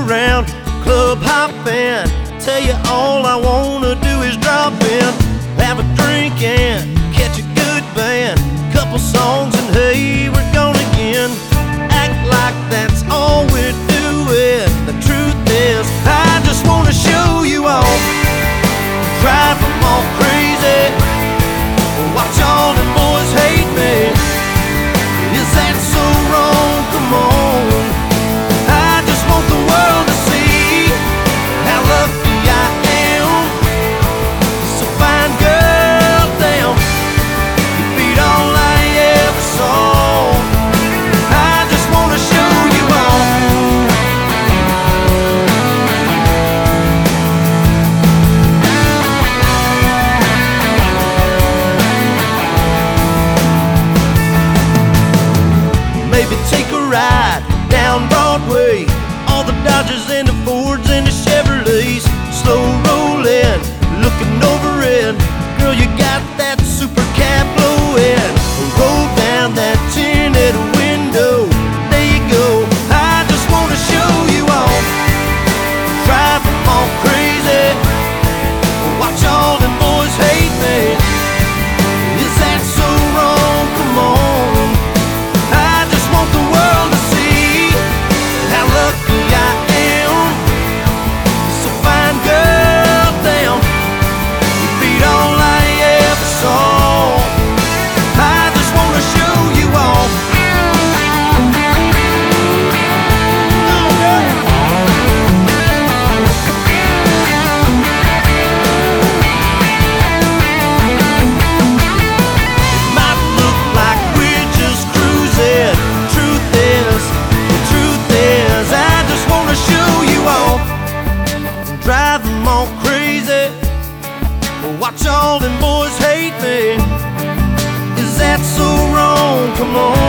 around, club hopping. Tell you all I wanna do is drop in, have a drink and catch a good band, couple songs and hey, we're gone again. Act like that's all we're doing. The truth is, I just wanna show you off, drive them all crazy, watch all the boys hate me. Is that so wrong? Come on, I just want the world to see how lucky I am. So fine girl, damn, you beat all I ever saw. I just wanna show you off. Maybe take a ride down Broadway, all the Dodgers and the Fords and the Chevrolets, slow rolling, looking over it. Girl, you got that super cab blowing. Roll down that tinted window. There you go. I just wanna show you off, drive them all crazy, watch all them boys hate me. Is that so wrong? Come on, I just want the world to see how lucky I am. So fine girl, damn, you beat all I ever saw. I just wanna show you off. It might look like we're just cruising. The truth is, I just wanna show you off, drive them all crazy, watch all them boys hate me. Is that so wrong? Come on.